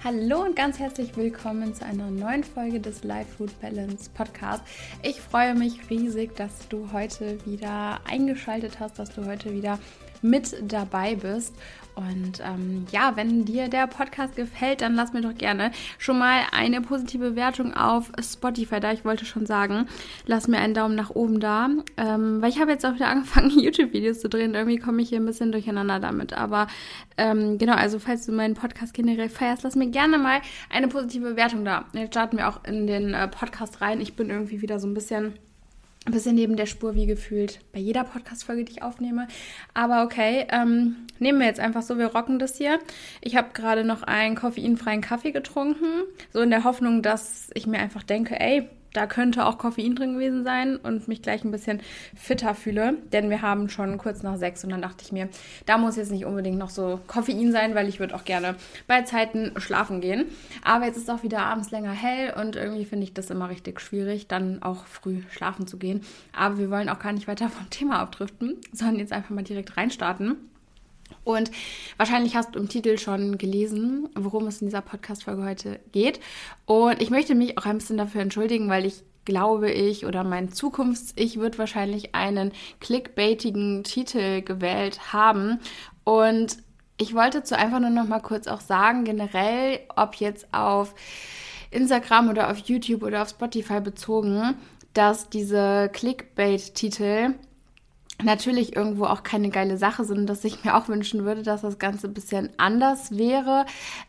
Hallo und ganz herzlich willkommen zu einer neuen Folge des Life Food Balance Podcast. Ich freue mich riesig, dass du heute wieder eingeschaltet hast, dass du heute wieder mit dabei bist. Und wenn dir der Podcast gefällt, dann lass mir doch gerne schon mal eine positive Bewertung auf Spotify da. Ich wollte schon sagen, lass mir einen Daumen nach oben da, weil ich habe jetzt auch wieder angefangen, YouTube-Videos zu drehen. Irgendwie komme ich hier ein bisschen durcheinander damit. Aber also falls du meinen Podcast generell feierst, lass mir gerne mal eine positive Bewertung da. Jetzt starten wir auch in den Podcast rein. Ich bin irgendwie wieder so ein bisschen neben der Spur, wie gefühlt bei jeder Podcast-Folge, die ich aufnehme. Aber okay, nehmen wir jetzt einfach so, wir rocken das hier. Ich habe gerade noch einen koffeinfreien Kaffee getrunken, so in der Hoffnung, dass ich mir einfach denke, da könnte auch Koffein drin gewesen sein und mich gleich ein bisschen fitter fühle, denn wir haben schon kurz nach 6 und dann dachte ich mir, da muss jetzt nicht unbedingt noch so Koffein sein, weil ich würde auch gerne bei Zeiten schlafen gehen. Aber jetzt ist auch wieder abends länger hell und irgendwie finde ich das immer richtig schwierig, dann auch früh schlafen zu gehen. Aber wir wollen auch gar nicht weiter vom Thema abdriften, sondern jetzt einfach mal direkt reinstarten. Und wahrscheinlich hast du im Titel schon gelesen, worum es in dieser Podcast-Folge heute geht. Und ich möchte mich auch ein bisschen dafür entschuldigen, weil ich glaube, mein Zukunfts-Ich wird wahrscheinlich einen clickbaitigen Titel gewählt haben. Und ich wollte dazu einfach nur noch mal kurz auch sagen, generell, ob jetzt auf Instagram oder auf YouTube oder auf Spotify bezogen, dass diese Clickbait-Titel natürlich irgendwo auch keine geile Sache sind, dass ich mir auch wünschen würde, dass das Ganze ein bisschen anders wäre.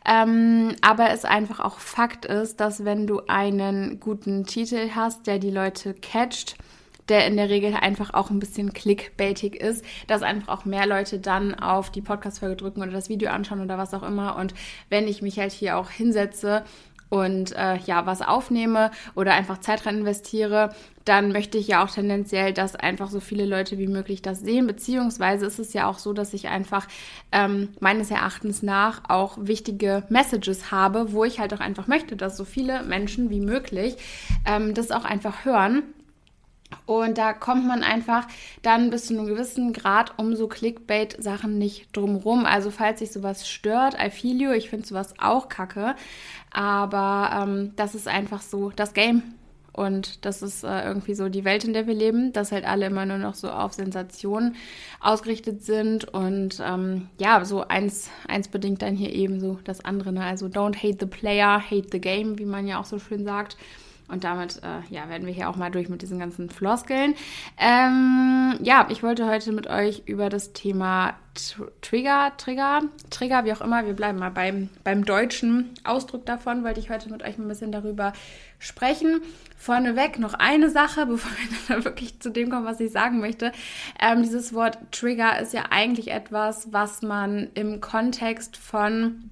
Aber es einfach auch Fakt ist, dass wenn du einen guten Titel hast, der die Leute catcht, der in der Regel einfach auch ein bisschen clickbaitig ist, dass einfach auch mehr Leute dann auf die Podcast-Folge drücken oder das Video anschauen oder was auch immer. Und wenn ich mich halt hier auch hinsetze und was aufnehme oder einfach Zeit rein investiere, dann möchte ich ja auch tendenziell, dass einfach so viele Leute wie möglich das sehen, beziehungsweise ist es ja auch so, dass ich einfach meines Erachtens nach auch wichtige Messages habe, wo ich halt auch einfach möchte, dass so viele Menschen wie möglich das auch einfach hören. Und da kommt man einfach dann bis zu einem gewissen Grad um so Clickbait-Sachen nicht drumrum. Also falls sich sowas stört, I feel you, ich finde sowas auch kacke. Aber das ist einfach so das Game. Und das ist irgendwie so die Welt, in der wir leben, dass halt alle immer nur noch so auf Sensationen ausgerichtet sind. Und so eins bedingt dann hier eben so das andere. Ne? Also don't hate the player, hate the game, wie man ja auch so schön sagt. Und damit, werden wir hier auch mal durch mit diesen ganzen Floskeln. Ich wollte heute mit euch über das Thema Trigger, wie auch immer, wir bleiben mal beim deutschen Ausdruck davon, wollte ich heute mit euch ein bisschen darüber sprechen. Vorneweg noch eine Sache, bevor wir dann wirklich zu dem kommen, was ich sagen möchte. Dieses Wort Trigger ist ja eigentlich etwas, was man im Kontext von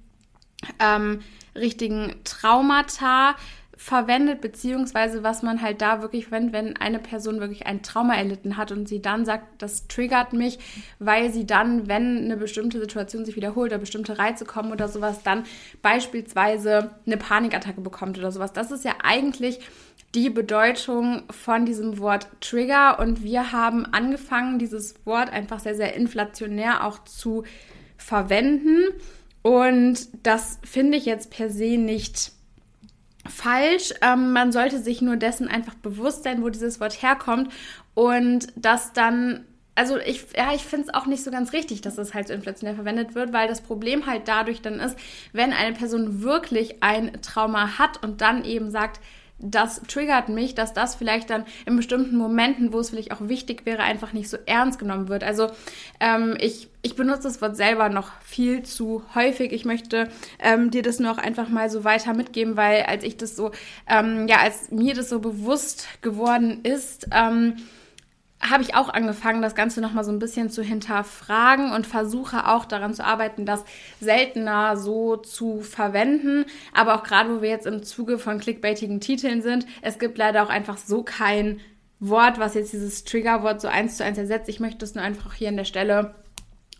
richtigen Traumata verwendet, beziehungsweise was man halt da wirklich verwendet, wenn eine Person wirklich ein Trauma erlitten hat und sie dann sagt, das triggert mich, weil sie dann, wenn eine bestimmte Situation sich wiederholt oder bestimmte Reize kommen oder sowas, dann beispielsweise eine Panikattacke bekommt oder sowas. Das ist ja eigentlich die Bedeutung von diesem Wort Trigger und wir haben angefangen, dieses Wort einfach sehr, sehr inflationär auch zu verwenden und das finde ich jetzt per se nicht falsch. Man sollte sich nur dessen einfach bewusst sein, wo dieses Wort herkommt und das dann, also ich finde es auch nicht so ganz richtig, dass es halt so inflationär verwendet wird, weil das Problem halt dadurch dann ist, wenn eine Person wirklich ein Trauma hat und dann eben sagt, das triggert mich, dass das vielleicht dann in bestimmten Momenten, wo es vielleicht auch wichtig wäre, einfach nicht so ernst genommen wird. Also ich benutze das Wort selber noch viel zu häufig. Ich möchte dir das nur auch einfach mal so weiter mitgeben, weil als ich das so, als mir das so bewusst geworden ist, habe ich auch angefangen, das Ganze nochmal so ein bisschen zu hinterfragen und versuche auch daran zu arbeiten, das seltener so zu verwenden. Aber auch gerade, wo wir jetzt im Zuge von clickbaitigen Titeln sind, es gibt leider auch einfach so kein Wort, was jetzt dieses Triggerwort so 1:1 ersetzt. Ich möchte es nur einfach hier an der Stelle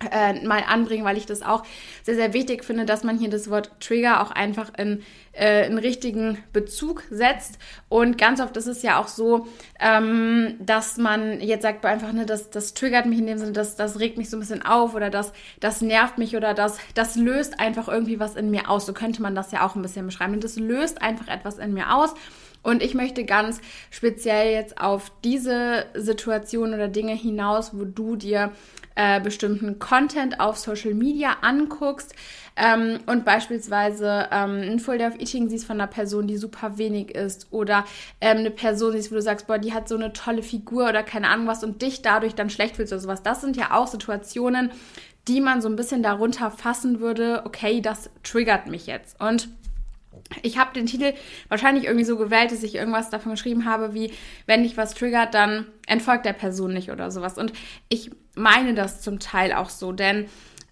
mal anbringen, weil ich das auch sehr, sehr wichtig finde, dass man hier das Wort Trigger auch einfach in richtigen Bezug setzt. Und ganz oft ist es ja auch so, dass man jetzt sagt, einfach, ne, das triggert mich in dem Sinne, das regt mich so ein bisschen auf oder das nervt mich oder das löst einfach irgendwie was in mir aus. So könnte man das ja auch ein bisschen beschreiben. Und das löst einfach etwas in mir aus. Und ich möchte ganz speziell jetzt auf diese Situation oder Dinge hinaus, wo du dir bestimmten Content auf Social Media anguckst und beispielsweise ein Full Day of Eating siehst von einer Person, die super wenig isst oder eine Person siehst, wo du sagst, boah, die hat so eine tolle Figur oder keine Ahnung was und dich dadurch dann schlecht fühlst oder sowas. Das sind ja auch Situationen, die man so ein bisschen darunter fassen würde, okay, das triggert mich jetzt. Und ich habe den Titel wahrscheinlich irgendwie so gewählt, dass ich irgendwas davon geschrieben habe, wie, wenn dich was triggert, dann entfolgt der Person nicht oder sowas. Und ich meine das zum Teil auch so, denn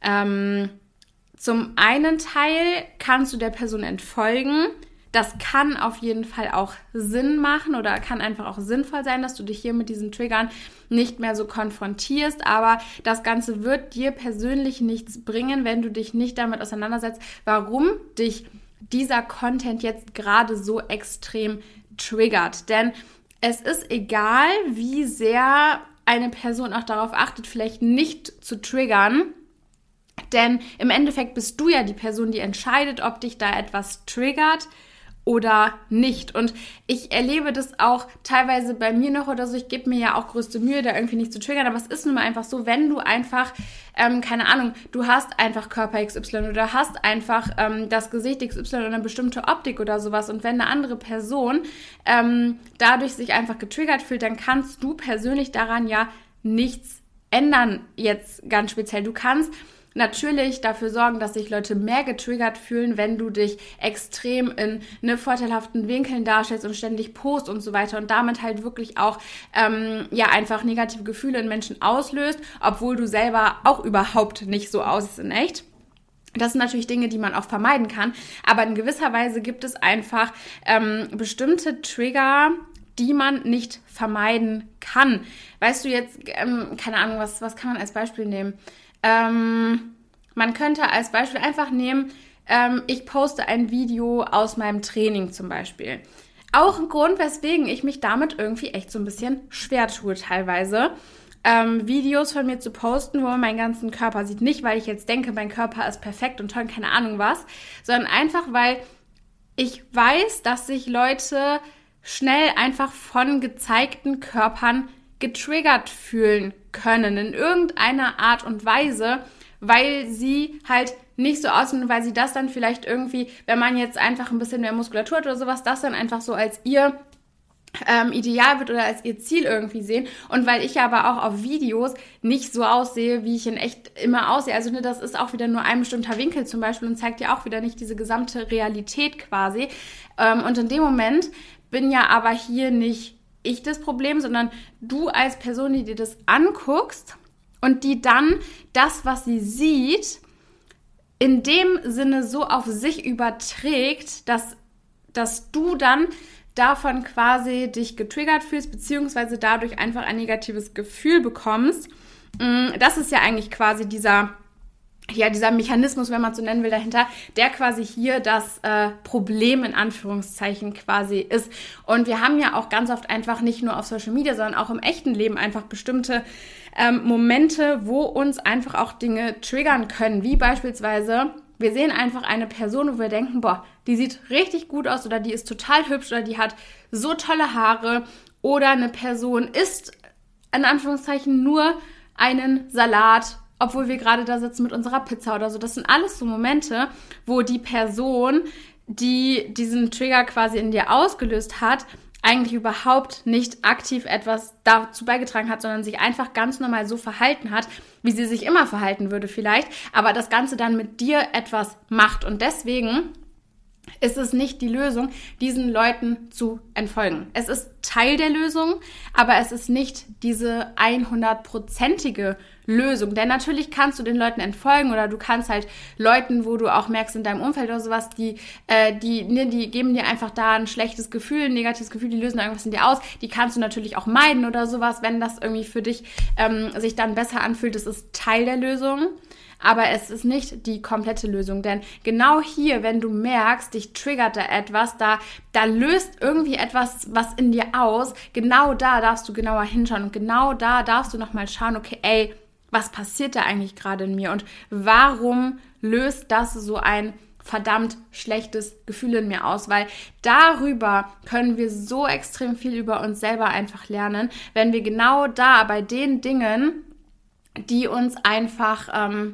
zum einen Teil kannst du der Person entfolgen. Das kann auf jeden Fall auch Sinn machen oder kann einfach auch sinnvoll sein, dass du dich hier mit diesen Triggern nicht mehr so konfrontierst. Aber das Ganze wird dir persönlich nichts bringen, wenn du dich nicht damit auseinandersetzt, warum dich dieser Content jetzt gerade so extrem triggert. Denn es ist egal, wie sehr eine Person auch darauf achtet, vielleicht nicht zu triggern. Denn im Endeffekt bist du ja die Person, die entscheidet, ob dich da etwas triggert oder nicht. Und ich erlebe das auch teilweise bei mir noch oder so. Ich gebe mir ja auch größte Mühe, da irgendwie nicht zu triggern. Aber es ist nun mal einfach so, wenn du einfach, keine Ahnung, du hast einfach Körper XY oder hast einfach das Gesicht XY oder eine bestimmte Optik oder sowas. Und wenn eine andere Person dadurch sich einfach getriggert fühlt, dann kannst du persönlich daran ja nichts ändern jetzt ganz speziell. Du kannst natürlich dafür sorgen, dass sich Leute mehr getriggert fühlen, wenn du dich extrem in vorteilhaften Winkeln darstellst und ständig post und so weiter und damit halt wirklich auch einfach negative Gefühle in Menschen auslöst, obwohl du selber auch überhaupt nicht so aussiehst in echt. Das sind natürlich Dinge, die man auch vermeiden kann, aber in gewisser Weise gibt es einfach bestimmte Trigger, die man nicht vermeiden kann. Weißt du jetzt, keine Ahnung, was kann man als Beispiel nehmen? Man könnte als Beispiel einfach nehmen, ich poste ein Video aus meinem Training zum Beispiel. Auch ein Grund, weswegen ich mich damit irgendwie echt so ein bisschen schwer tue teilweise, Videos von mir zu posten, wo man meinen ganzen Körper sieht. Nicht, weil ich jetzt denke, mein Körper ist perfekt und toll, keine Ahnung was, sondern einfach, weil ich weiß, dass sich Leute schnell einfach von gezeigten Körpern getriggert fühlen können in irgendeiner Art und Weise, weil sie halt nicht so aussehen, weil sie das dann vielleicht irgendwie, wenn man jetzt einfach ein bisschen mehr Muskulatur hat oder sowas, das dann einfach so als ihr Ideal wird oder als ihr Ziel irgendwie sehen und weil ich aber auch auf Videos nicht so aussehe, wie ich in echt immer aussehe. Also das ist auch wieder nur ein bestimmter Winkel zum Beispiel und zeigt ja auch wieder nicht diese gesamte Realität quasi. Und in dem Moment bin ja aber hier nicht ich das Problem, sondern du als Person, die dir das anguckst und die dann das, was sie sieht, in dem Sinne so auf sich überträgt, dass du dann davon quasi dich getriggert fühlst, beziehungsweise dadurch einfach ein negatives Gefühl bekommst. Das ist ja eigentlich quasi dieser Mechanismus, wenn man es so nennen will, dahinter, der quasi hier das Problem in Anführungszeichen quasi ist. Und wir haben ja auch ganz oft einfach nicht nur auf Social Media, sondern auch im echten Leben einfach bestimmte Momente, wo uns einfach auch Dinge triggern können, wie beispielsweise, wir sehen einfach eine Person, wo wir denken, boah, die sieht richtig gut aus oder die ist total hübsch oder die hat so tolle Haare oder eine Person isst in Anführungszeichen nur einen Salat, obwohl wir gerade da sitzen mit unserer Pizza oder so. Das sind alles so Momente, wo die Person, die diesen Trigger quasi in dir ausgelöst hat, eigentlich überhaupt nicht aktiv etwas dazu beigetragen hat, sondern sich einfach ganz normal so verhalten hat, wie sie sich immer verhalten würde vielleicht, aber das Ganze dann mit dir etwas macht. Und deswegen ist es nicht die Lösung, diesen Leuten zu entfolgen. Es ist Teil der Lösung, aber es ist nicht diese 100%ige Lösung. Denn natürlich kannst du den Leuten entfolgen oder du kannst halt Leuten, wo du auch merkst in deinem Umfeld oder sowas, die geben dir einfach da ein schlechtes Gefühl, ein negatives Gefühl, die lösen irgendwas in dir aus. Die kannst du natürlich auch meiden oder sowas, wenn das irgendwie für dich sich dann besser anfühlt. Das ist Teil der Lösung. Aber es ist nicht die komplette Lösung, denn genau hier, wenn du merkst, dich triggert da etwas, da löst irgendwie etwas was in dir aus, genau da darfst du genauer hinschauen und genau da darfst du nochmal schauen, okay, ey, was passiert da eigentlich gerade in mir und warum löst das so ein verdammt schlechtes Gefühl in mir aus, weil darüber können wir so extrem viel über uns selber einfach lernen, wenn wir genau da bei den Dingen, die einfach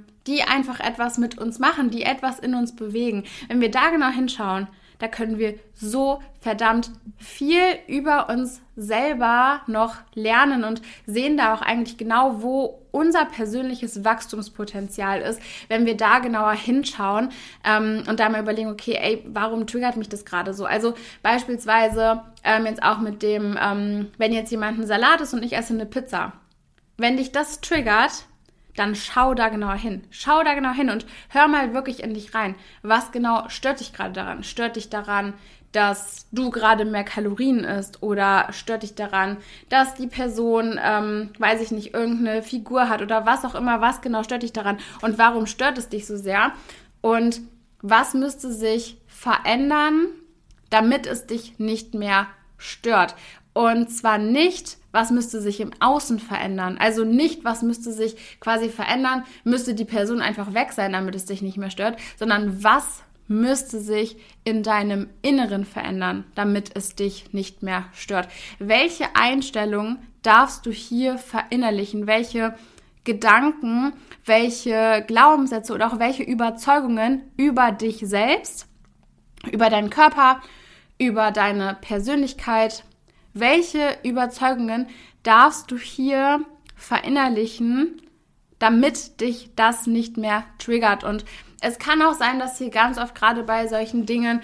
etwas mit uns machen, die etwas in uns bewegen. Wenn wir da genau hinschauen, da können wir so verdammt viel über uns selber noch lernen und sehen da auch eigentlich genau, wo unser persönliches Wachstumspotenzial ist, wenn wir da genauer hinschauen und da mal überlegen, okay, ey, warum triggert mich das gerade so? Also beispielsweise jetzt auch mit dem, wenn jetzt jemand ein Salat ist und ich esse eine Pizza. Wenn dich das triggert, dann schau da genauer hin. Schau da genau hin und hör mal wirklich in dich rein. Was genau stört dich gerade daran? Stört dich daran, dass du gerade mehr Kalorien isst? Oder stört dich daran, dass die Person, weiß ich nicht, irgendeine Figur hat oder was auch immer? Was genau stört dich daran? Und warum stört es dich so sehr? Und was müsste sich verändern, damit es dich nicht mehr stört? Und zwar nicht, was müsste sich im Außen verändern. Also nicht, was müsste sich quasi verändern, müsste die Person einfach weg sein, damit es dich nicht mehr stört, sondern was müsste sich in deinem Inneren verändern, damit es dich nicht mehr stört. Welche Einstellung darfst du hier verinnerlichen? Welche Gedanken, welche Glaubenssätze oder auch welche Überzeugungen über dich selbst, über deinen Körper, über deine Persönlichkeit, welche Überzeugungen darfst du hier verinnerlichen, damit dich das nicht mehr triggert? Und es kann auch sein, dass hier ganz oft gerade bei solchen Dingen,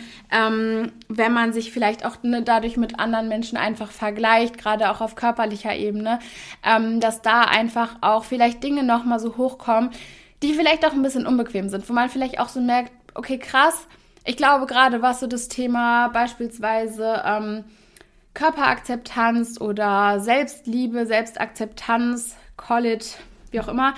wenn man sich vielleicht auch dadurch mit anderen Menschen einfach vergleicht, gerade auch auf körperlicher Ebene, dass da einfach auch vielleicht Dinge nochmal so hochkommen, die vielleicht auch ein bisschen unbequem sind, wo man vielleicht auch so merkt, okay, krass, ich glaube gerade, was so das Thema beispielsweise Körperakzeptanz oder Selbstliebe, Selbstakzeptanz, call it, wie auch immer.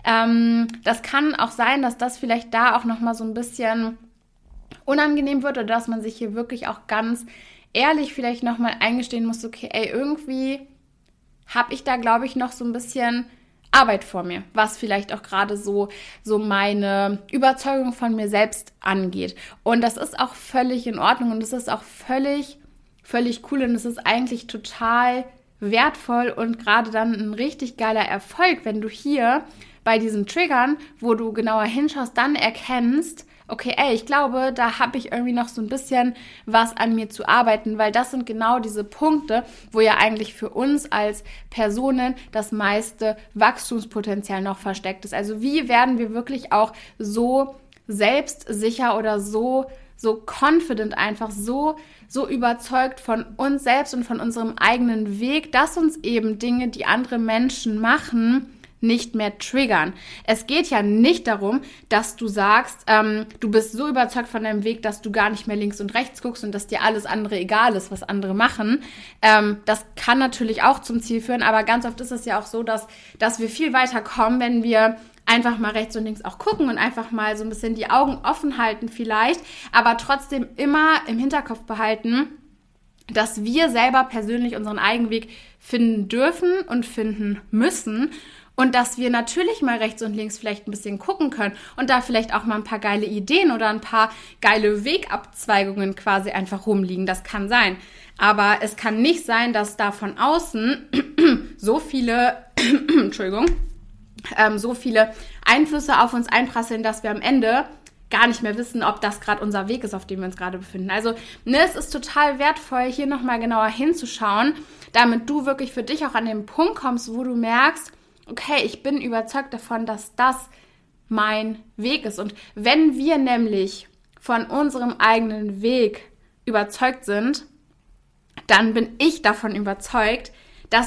Das kann auch sein, dass das vielleicht da auch nochmal so ein bisschen unangenehm wird oder dass man sich hier wirklich auch ganz ehrlich vielleicht nochmal eingestehen muss, okay, ey, irgendwie habe ich da, glaube ich, noch so ein bisschen Arbeit vor mir, was vielleicht auch gerade so meine Überzeugung von mir selbst angeht. Und das ist auch völlig in Ordnung und das ist auch völlig cool und es ist eigentlich total wertvoll und gerade dann ein richtig geiler Erfolg, wenn du hier bei diesen Triggern, wo du genauer hinschaust, dann erkennst, okay, ey, ich glaube, da habe ich irgendwie noch so ein bisschen was an mir zu arbeiten, weil das sind genau diese Punkte, wo ja eigentlich für uns als Personen das meiste Wachstumspotenzial noch versteckt ist. Also wie werden wir wirklich auch so selbstsicher oder so confident einfach, so überzeugt von uns selbst und von unserem eigenen Weg, dass uns eben Dinge, die andere Menschen machen, nicht mehr triggern. Es geht ja nicht darum, dass du sagst, du bist so überzeugt von deinem Weg, dass du gar nicht mehr links und rechts guckst und dass dir alles andere egal ist, was andere machen. Das kann natürlich auch zum Ziel führen, aber ganz oft ist es ja auch so, dass wir viel weiter kommen, wenn wir einfach mal rechts und links auch gucken und einfach mal so ein bisschen die Augen offen halten vielleicht, aber trotzdem immer im Hinterkopf behalten, dass wir selber persönlich unseren eigenen Weg finden dürfen und finden müssen und dass wir natürlich mal rechts und links vielleicht ein bisschen gucken können und da vielleicht auch mal ein paar geile Ideen oder ein paar geile Wegabzweigungen quasi einfach rumliegen. Das kann sein. Aber es kann nicht sein, dass da von außen so viele so viele Einflüsse auf uns einprasseln, dass wir am Ende gar nicht mehr wissen, ob das gerade unser Weg ist, auf dem wir uns gerade befinden. Also, es ist total wertvoll, hier nochmal genauer hinzuschauen, damit du wirklich für dich auch an den Punkt kommst, wo du merkst, okay, ich bin überzeugt davon, dass das mein Weg ist. Und wenn wir nämlich von unserem eigenen Weg überzeugt sind, dann bin ich davon überzeugt, dass uns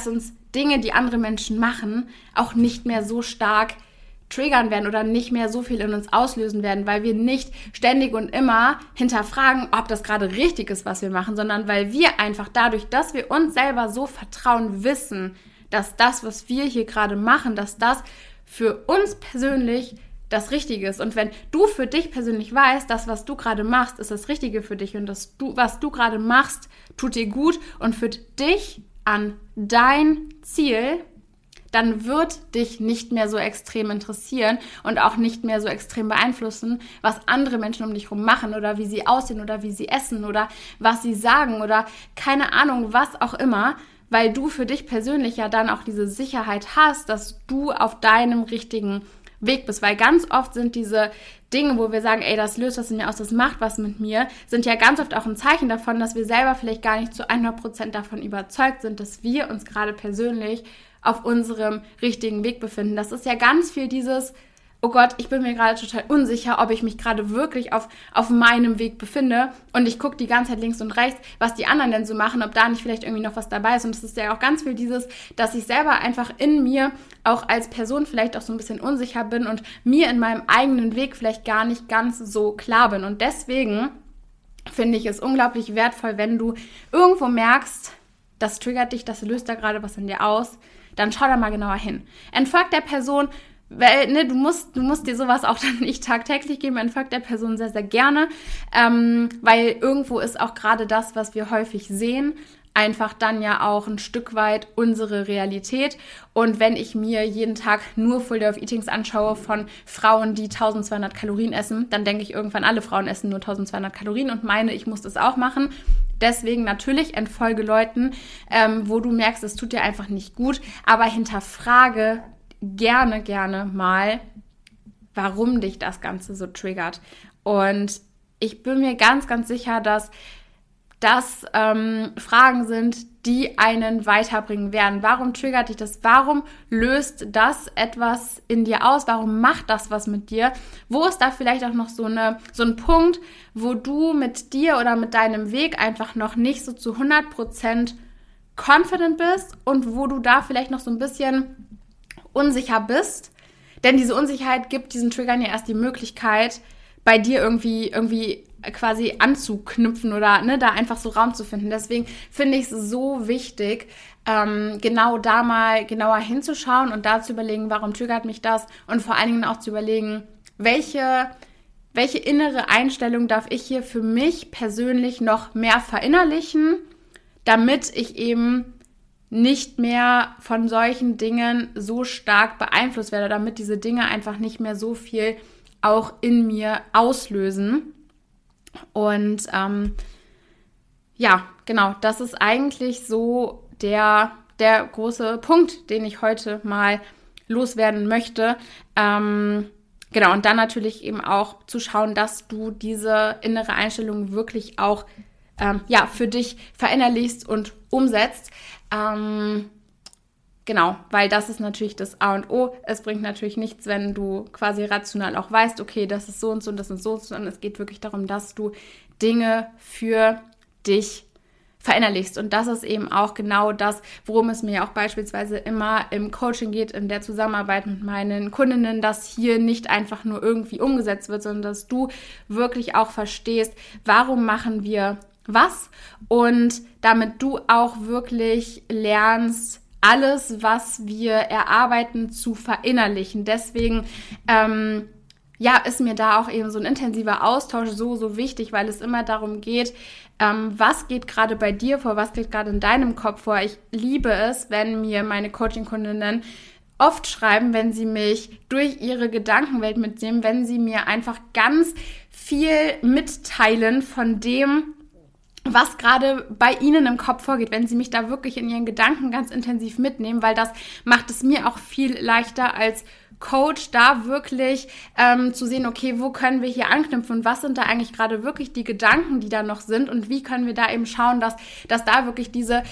Dinge, die andere Menschen machen, auch nicht mehr so stark triggern werden oder nicht mehr so viel in uns auslösen werden, weil wir nicht ständig und immer hinterfragen, ob das gerade richtig ist, was wir machen, sondern weil wir einfach dadurch, dass wir uns selber so vertrauen, wissen, dass das, was wir hier gerade machen, dass das für uns persönlich das Richtige ist. Und wenn du für dich persönlich weißt, das, was du gerade machst, ist das Richtige für dich und was du gerade machst, tut dir gut und führt dich an dein Ziel, dann wird dich nicht mehr so extrem interessieren und auch nicht mehr so extrem beeinflussen, was andere Menschen um dich herum machen oder wie sie aussehen oder wie sie essen oder was sie sagen oder keine Ahnung, was auch immer, weil du für dich persönlich ja dann auch diese Sicherheit hast, dass du auf deinem richtigen Weg bist, weil ganz oft sind diese Dinge, wo wir sagen, ey, das löst was in mir aus, das macht was mit mir, sind ja ganz oft auch ein Zeichen davon, dass wir selber vielleicht gar nicht zu 100% davon überzeugt sind, dass wir uns gerade persönlich auf unserem richtigen Weg befinden. Das ist ja ganz viel dieses, oh Gott, ich bin mir gerade total unsicher, ob ich mich gerade wirklich auf meinem Weg befinde und ich gucke die ganze Zeit links und rechts, was die anderen denn so machen, ob da nicht vielleicht irgendwie noch was dabei ist. Und es ist ja auch ganz viel dieses, dass ich selber einfach in mir auch als Person vielleicht auch so ein bisschen unsicher bin und mir in meinem eigenen Weg vielleicht gar nicht ganz so klar bin. Und deswegen finde ich es unglaublich wertvoll, wenn du irgendwo merkst, das triggert dich, das löst da gerade was in dir aus, dann schau da mal genauer hin. Entfolg der Person, weil du musst dir sowas auch dann nicht tagtäglich geben, entfolg der Person sehr, sehr gerne, weil irgendwo ist auch gerade das, was wir häufig sehen, einfach dann ja auch ein Stück weit unsere Realität. Und wenn ich mir jeden Tag nur Full Day of Eatings anschaue von Frauen, die 1200 Kalorien essen, dann denke ich irgendwann, alle Frauen essen nur 1200 Kalorien und meine, ich muss das auch machen. Deswegen natürlich entfolge Leuten, wo du merkst, es tut dir einfach nicht gut, aber hinterfrage gerne mal, warum dich das Ganze so triggert. Und ich bin mir ganz, ganz sicher, dass das Fragen sind, die einen weiterbringen werden. Warum triggert dich das? Warum löst das etwas in dir aus? Warum macht das was mit dir? Wo ist da vielleicht auch noch so ein Punkt, wo du mit dir oder mit deinem Weg einfach noch nicht so zu 100% confident bist und wo du da vielleicht noch so ein bisschen unsicher bist? Denn diese Unsicherheit gibt diesen Triggern ja erst die Möglichkeit, bei dir irgendwie quasi anzuknüpfen oder da einfach so Raum zu finden. Deswegen finde ich es so wichtig, genau da mal genauer hinzuschauen und da zu überlegen, warum triggert mich das und vor allen Dingen auch zu überlegen, welche innere Einstellung darf ich hier für mich persönlich noch mehr verinnerlichen, damit ich eben nicht mehr von solchen Dingen so stark beeinflusst werde, damit diese Dinge einfach nicht mehr so viel auch in mir auslösen. Und ja, genau, das ist eigentlich so der große Punkt, den ich heute mal loswerden möchte. Genau, und dann natürlich eben auch zu schauen, dass du diese innere Einstellung wirklich auch für dich verinnerlichst und umsetzt. Genau, weil das ist natürlich das A und O. Es bringt natürlich nichts, wenn du quasi rational auch weißt, okay, das ist so und so und das ist so und so. Und es geht wirklich darum, dass du Dinge für dich verinnerlichst. Und das ist eben auch genau das, worum es mir auch beispielsweise immer im Coaching geht, in der Zusammenarbeit mit meinen Kundinnen, dass hier nicht einfach nur irgendwie umgesetzt wird, sondern dass du wirklich auch verstehst, warum machen wir was und damit du auch wirklich lernst, alles, was wir erarbeiten, zu verinnerlichen. Deswegen, ist mir da auch eben so ein intensiver Austausch so wichtig, weil es immer darum geht, was geht gerade bei dir vor, was geht gerade in deinem Kopf vor. Ich liebe es, wenn mir meine Coaching-Kundinnen oft schreiben, wenn sie mich durch ihre Gedankenwelt mitnehmen, wenn sie mir einfach ganz viel mitteilen von dem, was gerade bei ihnen im Kopf vorgeht, wenn sie mich da wirklich in ihren Gedanken ganz intensiv mitnehmen, weil das macht es mir auch viel leichter als Coach da wirklich zu sehen, okay, wo können wir hier anknüpfen und was sind da eigentlich gerade wirklich die Gedanken, die da noch sind und wie können wir da eben schauen, dass da wirklich diese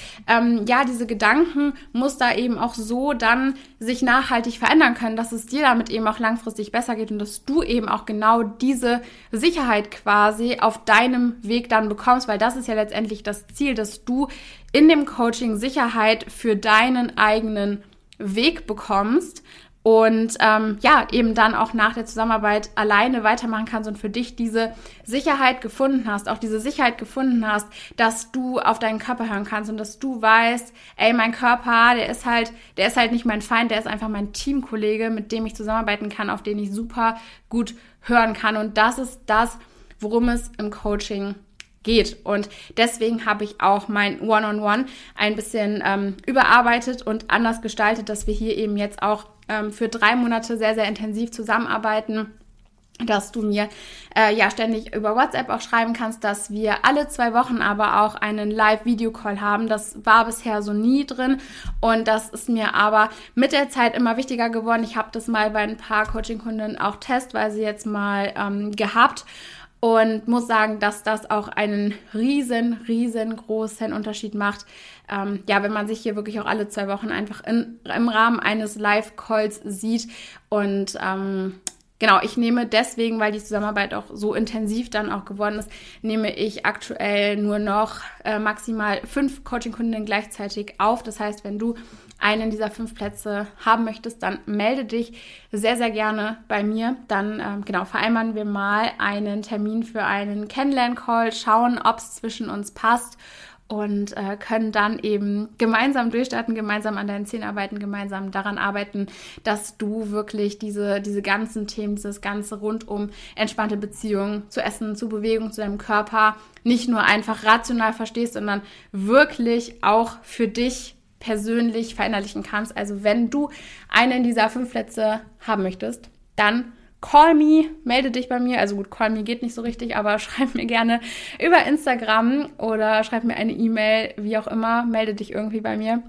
Gedankenmuster eben auch so dann sich nachhaltig verändern können, dass es dir damit eben auch langfristig besser geht und dass du eben auch genau diese Sicherheit quasi auf deinem Weg dann bekommst, weil das ist ja letztendlich das Ziel, dass du in dem Coaching Sicherheit für deinen eigenen Weg bekommst und eben dann auch nach der Zusammenarbeit alleine weitermachen kannst und für dich diese Sicherheit gefunden hast, auch diese Sicherheit gefunden hast, dass du auf deinen Körper hören kannst und dass du weißt, ey, mein Körper, der ist halt nicht mein Feind, der ist einfach mein Teamkollege, mit dem ich zusammenarbeiten kann, auf den ich super gut hören kann. Und das ist das, worum es im Coaching geht. Und deswegen habe ich auch mein One-on-One ein bisschen überarbeitet und anders gestaltet, dass wir hier eben jetzt auch für 3 Monate sehr, sehr intensiv zusammenarbeiten, dass du mir ständig über WhatsApp auch schreiben kannst, dass wir alle 2 Wochen aber auch einen Live-Video-Call haben. Das war bisher so nie drin und das ist mir aber mit der Zeit immer wichtiger geworden. Ich habe das mal bei ein paar Coaching-Kunden auch testweise jetzt mal gehabt und muss sagen, dass das auch einen riesengroßen Unterschied macht, wenn man sich hier wirklich auch alle 2 Wochen einfach im Rahmen eines Live-Calls sieht. Und ich nehme deswegen, weil die Zusammenarbeit auch so intensiv dann auch geworden ist, nehme ich aktuell nur noch maximal 5 Coaching-Kundinnen gleichzeitig auf. Das heißt, wenn du einen dieser 5 Plätze haben möchtest, dann melde dich sehr, sehr gerne bei mir. Dann vereinbaren wir mal einen Termin für einen Kennenlern-Call, schauen, ob es zwischen uns passt und können dann eben gemeinsam durchstarten, gemeinsam an deinen Zielen arbeiten, gemeinsam daran arbeiten, dass du wirklich diese ganzen Themen, dieses ganze rund um entspannte Beziehungen zu Essen, zu Bewegung, zu deinem Körper nicht nur einfach rational verstehst, sondern wirklich auch für dich persönlich verinnerlichen kannst. Also wenn du einen dieser 5 Plätze haben möchtest, dann call me, melde dich bei mir. Also gut, call me geht nicht so richtig, aber schreib mir gerne über Instagram oder schreib mir eine E-Mail, wie auch immer, melde dich irgendwie bei mir.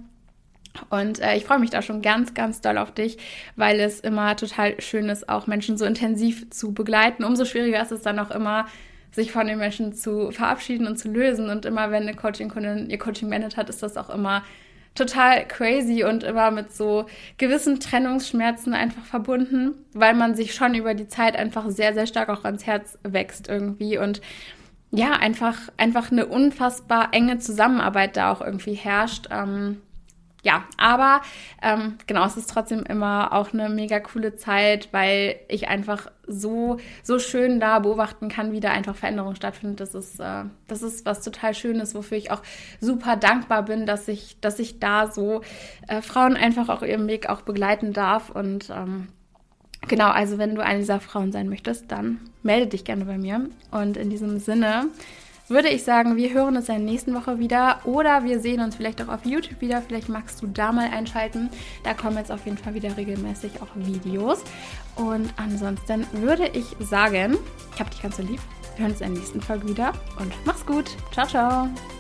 Und ich freue mich da schon ganz, ganz doll auf dich, weil es immer total schön ist, auch Menschen so intensiv zu begleiten. Umso schwieriger ist es dann auch immer, sich von den Menschen zu verabschieden und zu lösen. Und immer, wenn eine Coaching-Kundin ihr Coaching beendet hat, ist das auch immer total crazy und immer mit so gewissen Trennungsschmerzen einfach verbunden, weil man sich schon über die Zeit einfach sehr, sehr stark auch ans Herz wächst irgendwie und ja, einfach eine unfassbar enge Zusammenarbeit da auch irgendwie herrscht. Aber es ist trotzdem immer auch eine mega coole Zeit, weil ich einfach so schön da beobachten kann, wie da einfach Veränderung stattfindet. Das ist was total Schönes, wofür ich auch super dankbar bin, dass ich da so Frauen einfach auch ihren Weg auch begleiten darf. Und also wenn du eine dieser Frauen sein möchtest, dann melde dich gerne bei mir. Und in diesem Sinne würde ich sagen, wir hören uns in der nächsten Woche wieder oder wir sehen uns vielleicht auch auf YouTube wieder. Vielleicht magst du da mal einschalten. Da kommen jetzt auf jeden Fall wieder regelmäßig auch Videos. Und ansonsten würde ich sagen, ich habe dich ganz so lieb. Wir hören uns in der nächsten Folge wieder und mach's gut. Ciao, ciao.